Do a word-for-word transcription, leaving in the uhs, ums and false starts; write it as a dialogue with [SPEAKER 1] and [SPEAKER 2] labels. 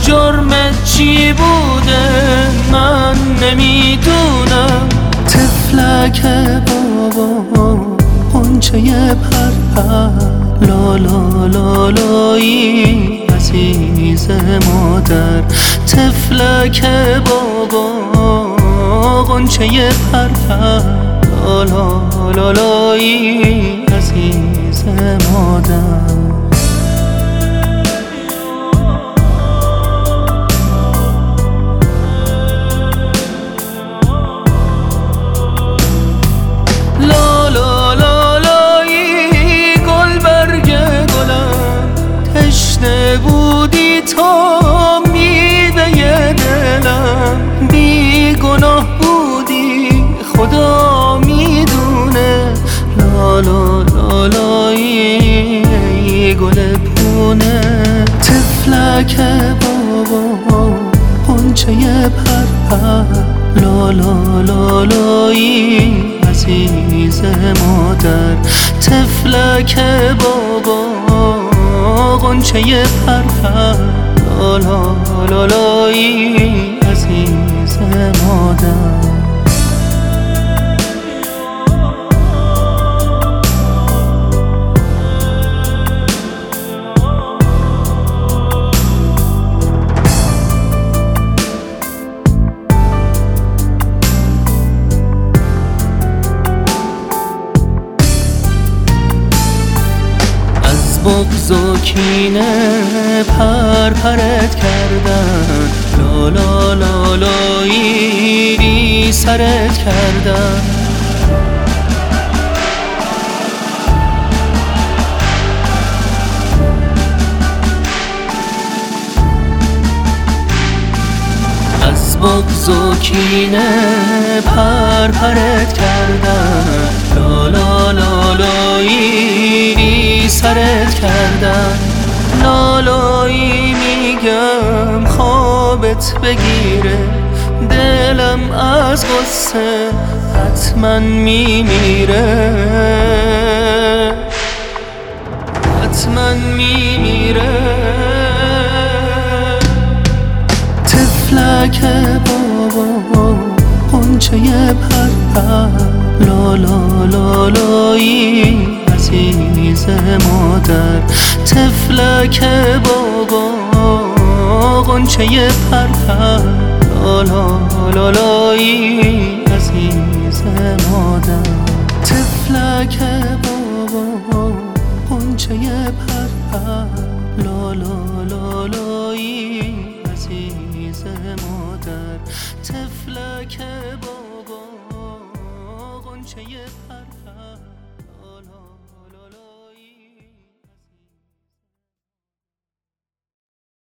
[SPEAKER 1] جرمت چی بوده من نمیدونم.
[SPEAKER 2] طفلک بابا غنچه پرپر لالا لالایی عزیز مادر. طفلک بابا غنچه پرپر لالا لالایی عزیز مادر.
[SPEAKER 1] بودی تو میوه دلم، بی گناه بودی خدا میدونه. لالا لالایی ای گل پونه.
[SPEAKER 2] طفلک بابا غنچه پرپر لالا لالایی عزیز مادر. طفلک بابا غنچه پرپر لالا لالایی عزیز مادر.
[SPEAKER 1] بغض و کینه پرپرت کردن، لالا لالایی بی سرت کردن. از بغض و کینه پرپرت کردن، لالا لالایی بی سرت کردن. لالایی میگم خوابت بگیره، دلم از غصه حتما میمیره، حتما میمیره.
[SPEAKER 2] طفلک بابا غنچه پرپر لالا لالایی عزیز مادر. طفلک بابا غنچه پرپر لالا لالایی عزیز مادر. طفلک بابا غنچه پرپر لالا لالایی عزیز مادر. طفلک بابا غنچه پرپر